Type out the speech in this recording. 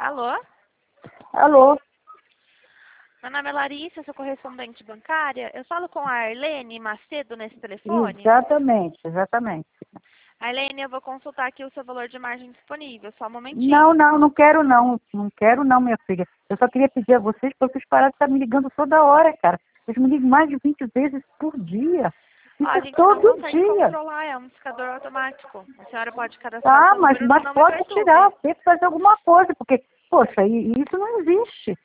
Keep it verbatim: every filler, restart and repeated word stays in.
Alô? Alô? Meu nome é Larissa, sou correspondente bancária. Eu falo com a Arlene Macedo nesse telefone? Exatamente, exatamente. Arlene, eu vou consultar aqui o seu valor de margem disponível, só um momentinho. Não, não, não quero não. Não quero não, minha filha. Eu só queria pedir a vocês para vocês pararem de estar me ligando toda hora, cara. Vocês me ligam mais de vinte vezes por dia. Ó, Isso a é gente não todo consegue dia. controlar, é um discador automático. A senhora pode cadastrar o Tá, seu mas, número no mas Não Me pode Perturbe. tirar, tem que fazer alguma coisa, porque, poxa, e- e isso não existe.